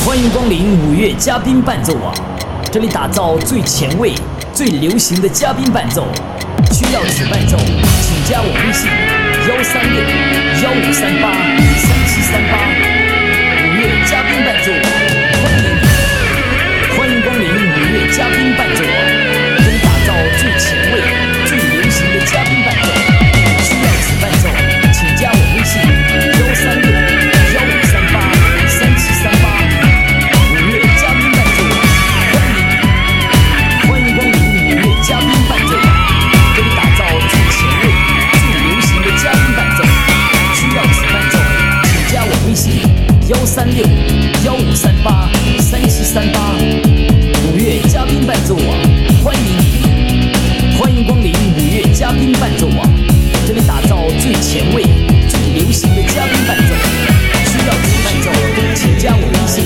欢迎光临五月嘉宾伴奏网，这里打造最前卫、最流行的嘉宾伴奏。需要此伴奏，请加我微信136-1538-3738。五月嘉宾伴奏网，欢迎光临五月嘉宾伴奏网，这里打造最前卫、最流行的嘉宾伴奏。需要此伴奏，请加我微信136-1538-3738。136-1538-3738，五月嘉宾伴奏网，欢迎光临五月嘉宾伴奏网，这里打造最前卫、最流行的嘉宾伴奏。需要此伴奏，请加我微信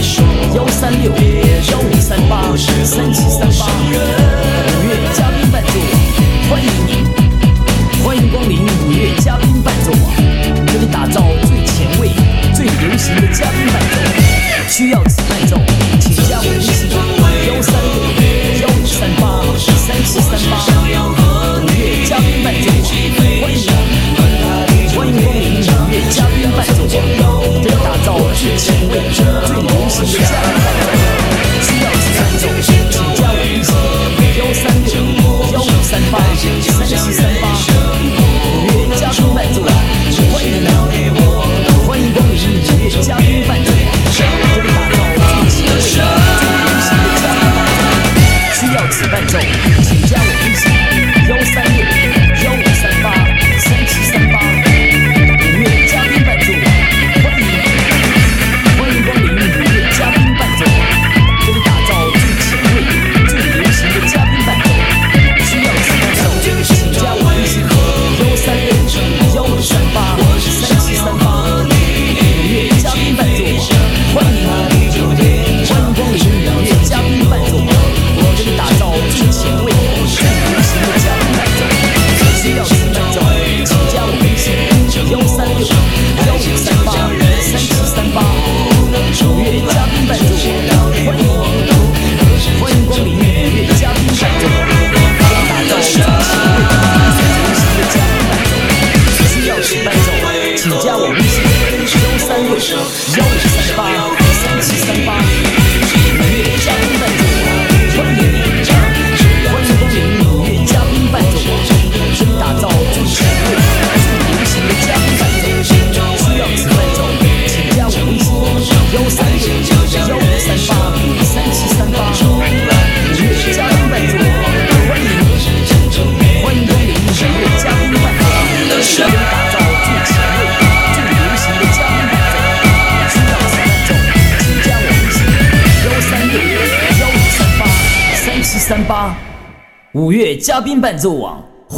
136-1538-3738。五月嘉宾伴奏网，欢迎光临五月嘉宾伴奏网，这里打造最前卫、最流行的嘉宾伴奏。需要此伴奏，请加我微信136-1538-3738。五月嘉宾伴奏网，欢迎光临五月嘉宾伴奏网，这里打造最前卫、最流行的嘉宾伴奏。需要此伴奏，请加我微信136-1538-3738。五月嘉宾伴奏网，欢迎光临五月嘉宾伴奏网，这里打造最前卫、最流行的嘉宾伴奏。需要此伴奏，请加我微信136-1538-3738。五月嘉宾伴奏网，欢迎光临五月嘉宾伴奏网，这里打造最前卫、最流行的嘉宾伴奏。需要此伴奏，请加我微信136-1538-3738。五月嘉宾伴奏网，欢迎光临五月嘉宾伴奏网，这里打造最前卫、最流行的嘉宾伴奏。需要此伴奏，请加我微信136-1538-3738。五月嘉宾伴奏网，欢迎光临五月嘉宾伴奏网，这里打造最前卫、最流行的嘉宾伴奏。需要此伴奏，请加我微信136-1538-3738。五月嘉宾伴奏网，欢迎光临五月嘉宾伴奏网，这里打造最前卫、最流行的嘉宾伴奏。需要此伴奏，请加我微信136-1538-3738。五月嘉宾伴奏网，欢迎光临五月嘉宾伴奏网，这里打造最前卫、最流行的嘉宾伴奏。需要此伴奏，请加我微信136-1538-3738。五月嘉宾伴奏网。